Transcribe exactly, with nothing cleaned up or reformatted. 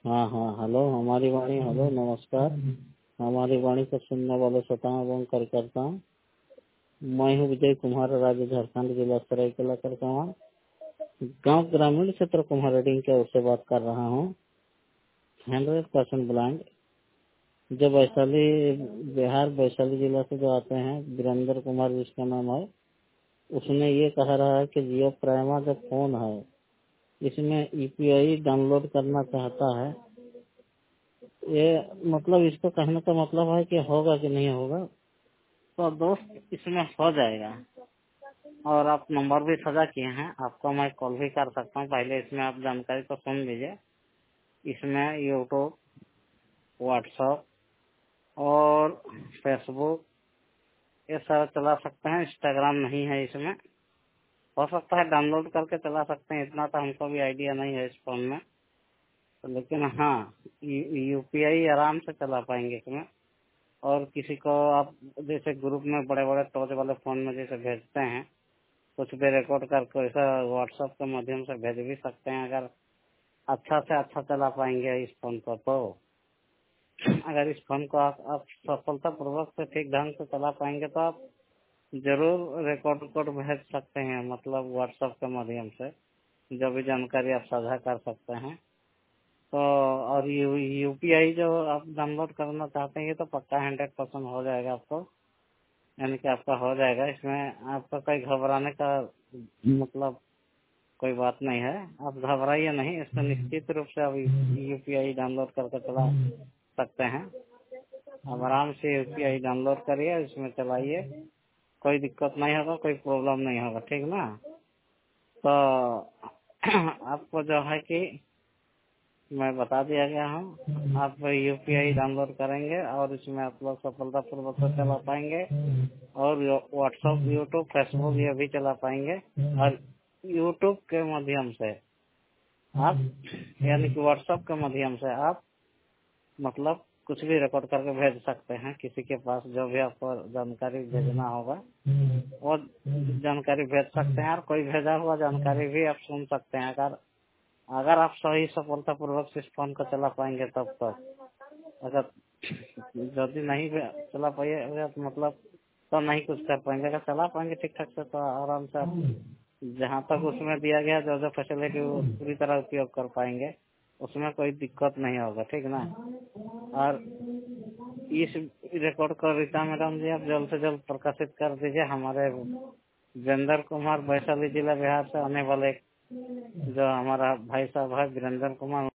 हाँ हाँ हेलो, हमारी वाणी। हेलो, नमस्कार। हमारी वाणी को सुनने वाले श्रोताओं एवं कार्यकर्ताओं, मैं हूँ विजय कुमार, राज्य झारखंड, जिला सरायकेला खरसावां, गांव ग्रामीण क्षेत्र कुम्हारडीह की ओर से बात कर रहा हूँ। हंड्रेड परसेंट ब्लाइंड जो वैशाली बिहार वैशाली जिला से जो आते हैं, वीरेंद्र कुमार जिसका नाम है, उसने ये कह रहा है कि जियो प्राइमा जो फोन है इसमें यूपीआई डाउनलोड करना चाहता है। ये मतलब इसको कहने का मतलब है कि होगा कि नहीं होगा। तो दोस्त, इसमें हो जाएगा। और आप नंबर भी सजा किए हैं, आपको मैं कॉल भी कर सकता हूँ। पहले इसमें आप जानकारी को सुन लीजिए। इसमें यूट्यूब, व्हाट्सएप और फेसबुक ये सारा चला सकते हैं। इंस्टाग्राम नहीं है इसमें। हो सकता है डाउनलोड करके चला सकते हैं, इतना तो हमको भी आइडिया नहीं है इस फोन में। तो लेकिन हाँ, यूपीआई आराम से चला पाएंगे इसमें। और किसी को आप जैसे ग्रुप में बड़े बड़े टॉर्च वाले फोन में जैसे भेजते हैं, कुछ भी रिकॉर्ड करके ऐसा व्हाट्सएप के माध्यम से भेज भी सकते हैं। अगर अच्छा से अच्छा चला पाएंगे इस फोन को, तो अगर इस फोन को आप, आप सफलतापूर्वक से ठीक ढंग से चला पाएंगे तो आप जरूर रिकॉर्ड रिकॉर्ड भेज सकते हैं, मतलब व्हाट्सएप के माध्यम से जो भी जानकारी आप साझा कर सकते हैं। तो और यू यूपीआई जो आप डाउनलोड करना चाहते हैं, ये तो पक्का हंड्रेड परसेंट हो जाएगा आपको, यानी कि आपका हो जाएगा। इसमें आपका कोई घबराने का मतलब कोई बात नहीं है। आप घबराइए नहीं, इसमें निश्चित रूप से आप यूपीआई डाउनलोड करके चला सकते हैं। आप आराम से यूपीआई डाउनलोड करिए, इसमें चलाइए, कोई दिक्कत नहीं होगा, कोई प्रॉब्लम नहीं होगा, ठीक ना। तो आपको जो है कि मैं बता दिया गया हूँ, आप यूपीआई डाउनलोड करेंगे और इसमें आप लोग सफलतापूर्वक से चला पाएंगे। और व्हाट्सएप, यूट्यूब, फेसबुक ये भी चला पाएंगे। और यूट्यूब के माध्यम से आप, यानी कि व्हाट्सएप के माध्यम से आप मतलब कुछ भी रिकॉर्ड करके भेज सकते हैं किसी के पास। जो भी आपको जानकारी भेजना होगा वो जानकारी भेज सकते हैं, और कोई भेजा हुआ जानकारी भी आप सुन सकते हैं। अगर अगर आप सही सफलतापूर्वक से इस फोन को चला पाएंगे तब तक। अगर यदि नहीं चला पाइएगा तो मतलब तो नहीं कुछ कर पाएंगे। अगर चला पाएंगे ठीक ठाक से तो आराम से आप जहाँ तक उसमें दिया गया जो जो फैसिलिटी पूरी तरह उपयोग कर पाएंगे, उसमें कोई दिक्कत नहीं होगा, ठीक ना। और इस रिकॉर्ड को रीता मैडम जी आप जल्द से जल्द प्रकाशित कर दीजिए। हमारे वीरेंद्र कुमार वैशाली जिला बिहार से आने वाले जो हमारा भाई साहब है वीरेंद्र कुमार